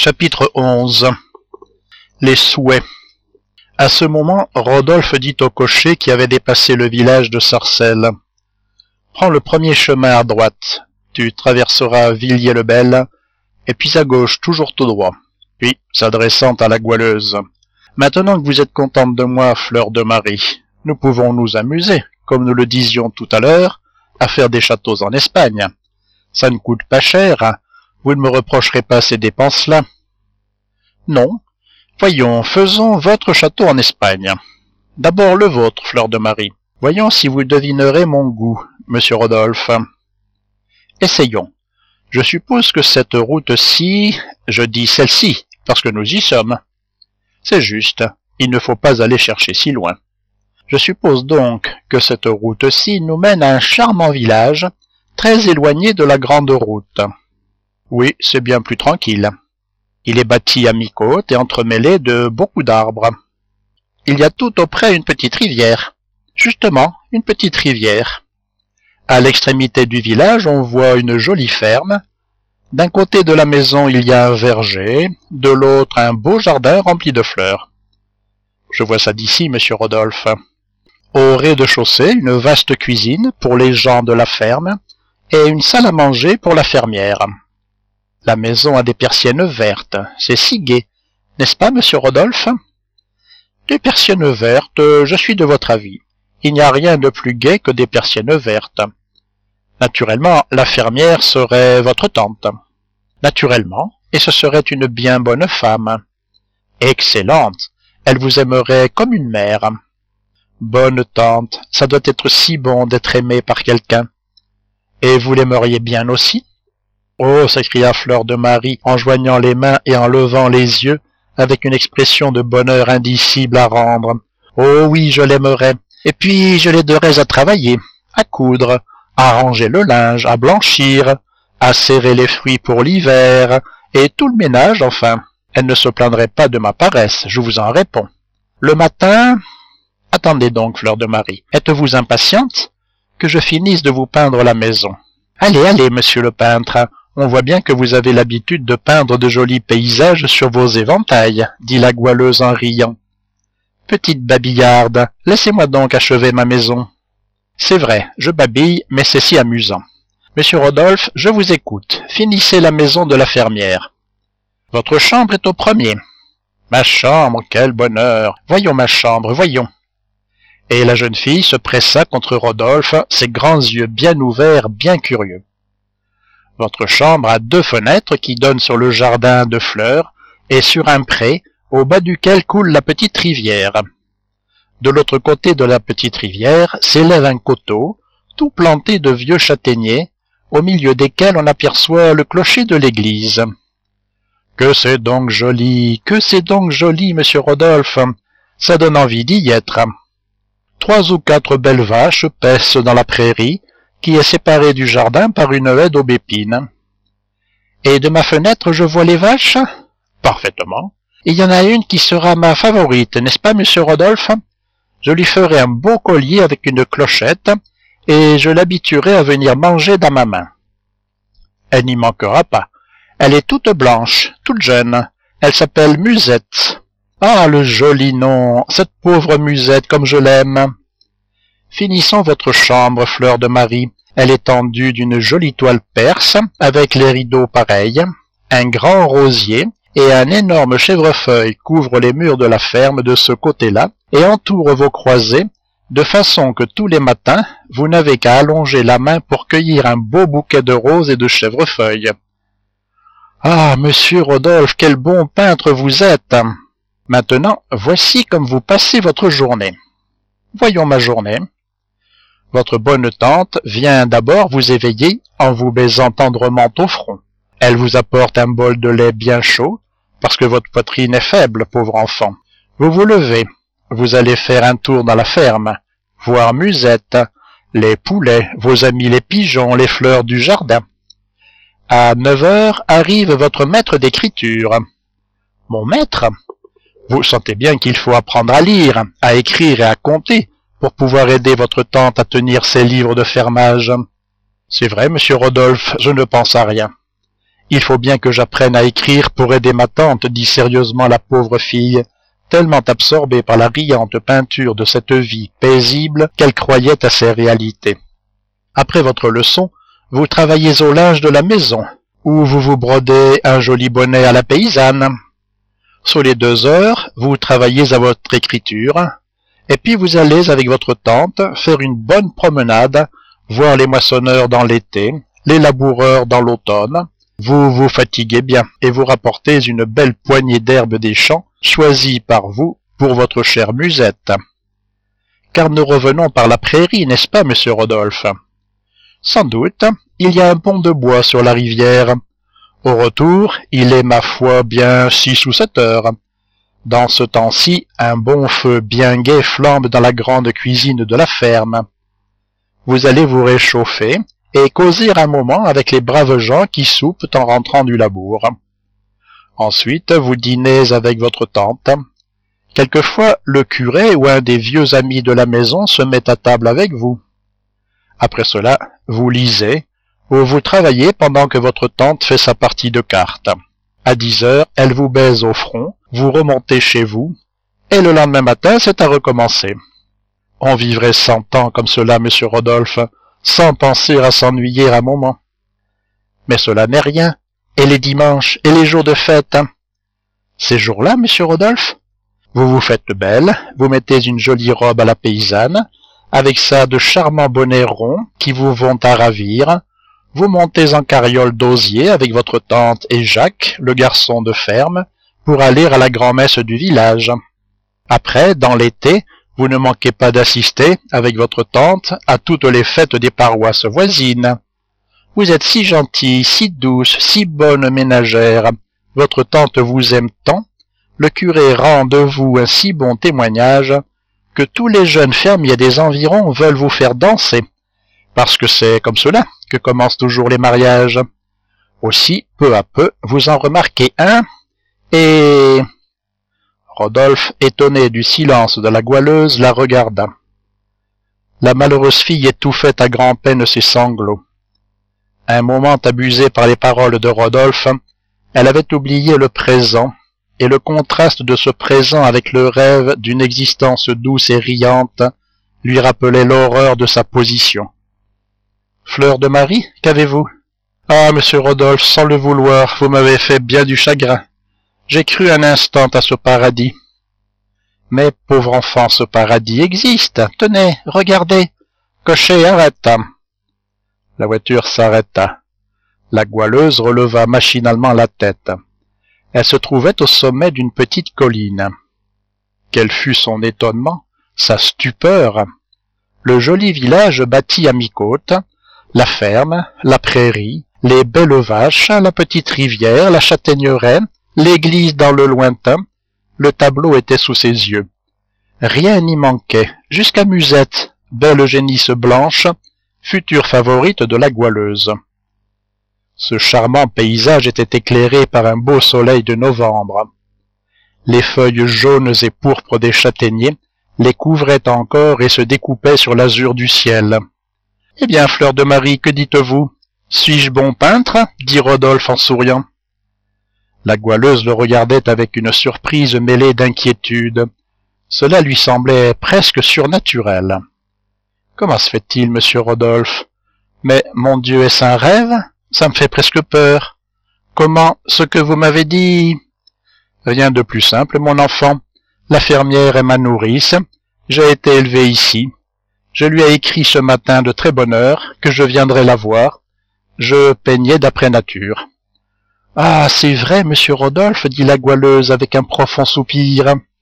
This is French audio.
Chapitre 11. Les souhaits. À ce moment, Rodolphe dit au cocher qui avait dépassé le village de Sarcelles. « Prends le premier chemin à droite, tu traverseras Villiers-le-Bel, et puis à gauche, toujours tout droit. » Puis, s'adressant à la goualeuse. « Maintenant que vous êtes contente de moi, Fleur de Marie, nous pouvons nous amuser, comme nous le disions tout à l'heure, à faire des châteaux en Espagne. Ça ne coûte pas cher, hein. Vous ne me reprocherez pas ces dépenses-là. » « Non. Voyons, faisons votre château en Espagne. D'abord le vôtre, Fleur de Marie. Voyons si vous devinerez mon goût, monsieur Rodolphe. » « Essayons. Je suppose que cette route-ci, je dis celle-ci, parce que nous y sommes. » « C'est juste. Il ne faut pas aller chercher si loin. Je suppose donc que cette route-ci nous mène à un charmant village, très éloigné de la grande route. » « Oui, c'est bien plus tranquille. Il est bâti à mi-côte et entremêlé de beaucoup d'arbres. Il y a tout auprès une petite rivière. Justement, une petite rivière. À l'extrémité du village, on voit une jolie ferme. D'un côté de la maison, il y a un verger, de l'autre, un beau jardin rempli de fleurs. Je vois ça d'ici, monsieur Rodolphe. Au rez-de-chaussée, une vaste cuisine pour les gens de la ferme et une salle à manger pour la fermière. La maison a des persiennes vertes, c'est si gai, n'est-ce pas, monsieur Rodolphe? Des persiennes vertes, je suis de votre avis. Il n'y a rien de plus gai que des persiennes vertes. Naturellement, la fermière serait votre tante. Naturellement, et ce serait une bien bonne femme. Excellente, elle vous aimerait comme une mère. Bonne tante, ça doit être si bon d'être aimé par quelqu'un. Et vous l'aimeriez bien aussi? Oh, s'écria Fleur de Marie en joignant les mains et en levant les yeux avec une expression de bonheur indicible à rendre. Oh oui, je l'aimerais. Et puis je l'aiderais à travailler, à coudre, à ranger le linge, à blanchir, à serrer les fruits pour l'hiver, et tout le ménage, enfin. Elle ne se plaindrait pas de ma paresse, je vous en réponds. Le matin... Attendez donc, Fleur de Marie, êtes-vous impatiente? Que je finisse de vous peindre la maison. Allez, allez, monsieur le peintre, on voit bien que vous avez l'habitude de peindre de jolis paysages sur vos éventails, dit la goualeuse en riant. Petite babillarde, laissez-moi donc achever ma maison. C'est vrai, je babille, mais c'est si amusant. Monsieur Rodolphe, je vous écoute, finissez la maison de la fermière. Votre chambre est au premier. Ma chambre, quel bonheur! Voyons ma chambre, voyons. Et la jeune fille se pressa contre Rodolphe, ses grands yeux bien ouverts, bien curieux. Votre chambre a 2 fenêtres qui donnent sur le jardin de fleurs et sur un pré au bas duquel coule la petite rivière. De l'autre côté de la petite rivière s'élève un coteau, tout planté de vieux châtaigniers, au milieu desquels on aperçoit le clocher de l'église. Que c'est donc joli, monsieur Rodolphe, ça donne envie d'y être. 3 ou 4 belles vaches paissent dans la prairie, qui est séparée du jardin par une haie d'aubépines. Et de ma fenêtre, je vois les vaches? Parfaitement. Il y en a une qui sera ma favorite, n'est-ce pas, monsieur Rodolphe? Je lui ferai un beau collier avec une clochette, et je l'habituerai à venir manger dans ma main. Elle n'y manquera pas. Elle est toute blanche, toute jeune. Elle s'appelle Musette. Ah, le joli nom, cette pauvre Musette, comme je l'aime. Finissons votre chambre, Fleur de Marie. Elle est tendue d'une jolie toile perse, avec les rideaux pareils. Un grand rosier et un énorme chèvrefeuille couvrent les murs de la ferme de ce côté-là et entourent vos croisées, de façon que tous les matins, vous n'avez qu'à allonger la main pour cueillir un beau bouquet de roses et de chèvrefeuilles. Ah, monsieur Rodolphe, quel bon peintre vous êtes! Maintenant, voici comme vous passez votre journée. Voyons ma journée. Votre bonne tante vient d'abord vous éveiller en vous baisant tendrement au front. Elle vous apporte un bol de lait bien chaud, parce que votre poitrine est faible, pauvre enfant. Vous vous levez, vous allez faire un tour dans la ferme, voir Musette, les poulets, vos amis les pigeons, les fleurs du jardin. À 9 heures arrive votre maître d'écriture. Mon maître? Vous sentez bien qu'il faut apprendre à lire, à écrire et à compter pour pouvoir aider votre tante à tenir ses livres de fermage. C'est vrai, monsieur Rodolphe, je ne pense à rien. Il faut bien que j'apprenne à écrire pour aider ma tante, dit sérieusement la pauvre fille, tellement absorbée par la riante peinture de cette vie paisible qu'elle croyait à ses réalités. Après votre leçon, vous travaillez au linge de la maison, ou vous vous brodez un joli bonnet à la paysanne. Sur les 2 heures, vous travaillez à votre écriture, et puis vous allez avec votre tante faire une bonne promenade, voir les moissonneurs dans l'été, les laboureurs dans l'automne. Vous vous fatiguez bien, et vous rapportez une belle poignée d'herbes des champs, choisie par vous pour votre chère Musette. Car nous revenons par la prairie, n'est-ce pas, monsieur Rodolphe? Sans doute, il y a un pont de bois sur la rivière. Au retour, il est, ma foi, bien 6 ou 7 heures. Dans ce temps-ci, un bon feu bien gai flambe dans la grande cuisine de la ferme. Vous allez vous réchauffer et causer un moment avec les braves gens qui soupent en rentrant du labour. Ensuite, vous dînez avec votre tante. Quelquefois, le curé ou un des vieux amis de la maison se met à table avec vous. Après cela, vous lisez, ou vous travaillez pendant que votre tante fait sa partie de cartes. À 10 heures, elle vous baise au front, vous remontez chez vous, et le lendemain matin, c'est à recommencer. On vivrait 100 ans comme cela, monsieur Rodolphe, sans penser à s'ennuyer un moment. Mais cela n'est rien, et les dimanches, et les jours de fête. Ces jours-là, monsieur Rodolphe, vous vous faites belle, vous mettez une jolie robe à la paysanne, avec ça de charmants bonnets ronds qui vous vont à ravir, vous montez en carriole d'osier avec votre tante et Jacques, le garçon de ferme, pour aller à la grand-messe du village. Après, dans l'été, vous ne manquez pas d'assister, avec votre tante, à toutes les fêtes des paroisses voisines. Vous êtes si gentille, si douce, si bonne ménagère, votre tante vous aime tant, le curé rend de vous un si bon témoignage, que tous les jeunes fermiers des environs veulent vous faire danser, parce que c'est comme cela que commencent toujours les mariages. Aussi, peu à peu, vous en remarquez un, et... Rodolphe, étonné du silence de la goualeuse, la regarda. La malheureuse fille étouffait à grand-peine ses sanglots. Un moment abusée par les paroles de Rodolphe, elle avait oublié le présent, et le contraste de ce présent avec le rêve d'une existence douce et riante lui rappelait l'horreur de sa position. « Fleur de Marie, qu'avez-vous »« Ah, monsieur Rodolphe, sans le vouloir, vous m'avez fait bien du chagrin. J'ai cru un instant à ce paradis. Mais, pauvre enfant, ce paradis existe. Tenez, regardez. Cocher, arrête. » La voiture s'arrêta. La goualeuse releva machinalement la tête. Elle se trouvait au sommet d'une petite colline. Quel fut son étonnement, sa stupeur! Le joli village bâti à mi-côte, la ferme, la prairie, les belles vaches, la petite rivière, la châtaigneraie, l'église dans le lointain, le tableau était sous ses yeux. Rien n'y manquait, jusqu'à Musette, belle génisse blanche, future favorite de la goualeuse. Ce charmant paysage était éclairé par un beau soleil de novembre. Les feuilles jaunes et pourpres des châtaigniers les couvraient encore et se découpaient sur l'azur du ciel. « Eh bien, Fleur de Marie, que dites-vous? Suis-je bon peintre ?» dit Rodolphe en souriant. La goualeuse le regardait avec une surprise mêlée d'inquiétude. Cela lui semblait presque surnaturel. « Comment se fait-il, monsieur Rodolphe? Mais, mon Dieu, est-ce un rêve? Ça me fait presque peur. Comment, ce que vous m'avez dit? » « Rien de plus simple, mon enfant. La fermière est ma nourrice. J'ai été élevé ici. Je lui ai écrit ce matin de très bonne heure que je viendrai la voir. Je peignais d'après nature. »« Ah, c'est vrai, monsieur Rodolphe, dit la goualeuse avec un profond soupir.